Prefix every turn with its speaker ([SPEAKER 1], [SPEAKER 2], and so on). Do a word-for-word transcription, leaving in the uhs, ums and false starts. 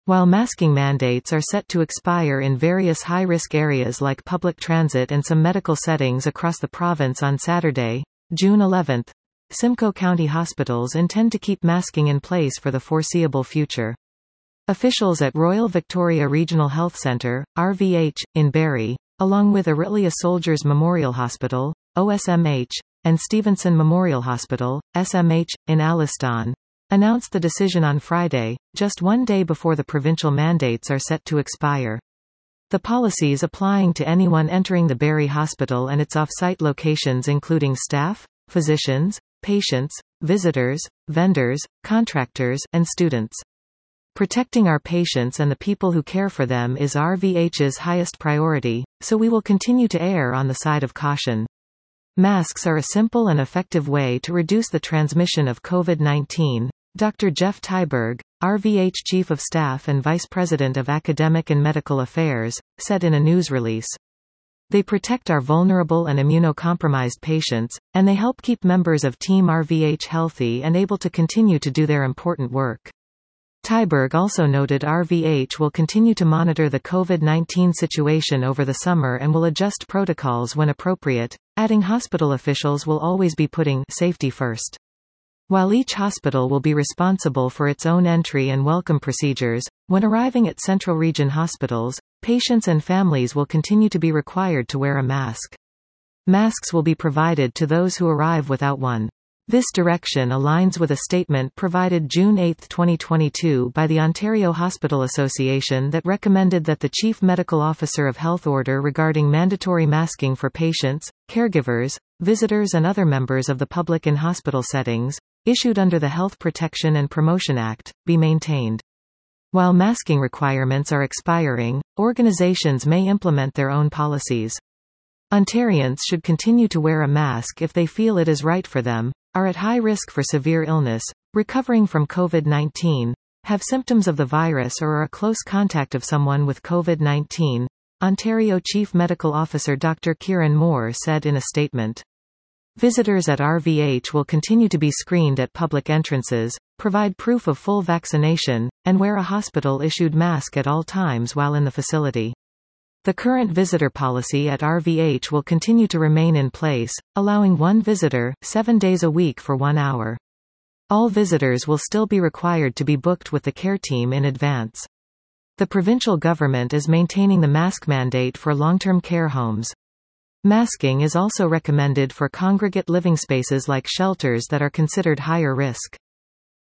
[SPEAKER 1] While masking mandates are set to expire in various high-risk areas like public transit and some medical settings across the province on Saturday, June eleventh, Simcoe County hospitals intend to keep masking in place for the foreseeable future. Officials at Royal Victoria Regional Health Centre, R V H, in Barrie, along with Orillia Soldiers Memorial Hospital, O S M H, and Stevenson Memorial Hospital, S M H, in Alliston, announced the decision on Friday, just one day before the provincial mandates are set to expire. The policies applying to anyone entering the Barrie Hospital and its off-site locations including staff, physicians, patients, visitors, vendors, contractors, and students. Protecting our patients and the people who care for them is R V H's highest priority, so we will continue to err on the side of caution. Masks are a simple and effective way to reduce the transmission of COVID nineteen, Doctor Jeff Tyberg, R V H Chief of Staff and Vice President of Academic and Medical Affairs, said in a news release. They protect our vulnerable and immunocompromised patients, and they help keep members of Team R V H healthy and able to continue to do their important work. Tyberg also noted R V H will continue to monitor the COVID nineteen situation over the summer and will adjust protocols when appropriate, adding hospital officials will always be putting safety first. While each hospital will be responsible for its own entry and welcome procedures, when arriving at Central Region hospitals, patients and families will continue to be required to wear a mask. Masks will be provided to those who arrive without one. This direction aligns with a statement provided June eighth twenty twenty-two by the Ontario Hospital Association that recommended that the Chief Medical Officer of Health order regarding mandatory masking for patients, caregivers, visitors and other members of the public in hospital settings, issued under the Health Protection and Promotion Act, be maintained. While masking requirements are expiring, organizations may implement their own policies. Ontarians should continue to wear a mask if they feel it is right for them, are at high risk for severe illness, recovering from COVID nineteen, have symptoms of the virus or are a close contact of someone with COVID nineteen, Ontario Chief Medical Officer Doctor Kieran Moore said in a statement. Visitors at R V H will continue to be screened at public entrances, provide proof of full vaccination, and wear a hospital-issued mask at all times while in the facility. The current visitor policy at R V H will continue to remain in place, allowing one visitor, seven days a week for one hour. All visitors will still be required to be booked with the care team in advance. The provincial government is maintaining the mask mandate for long-term care homes. Masking is also recommended for congregate living spaces like shelters that are considered higher risk.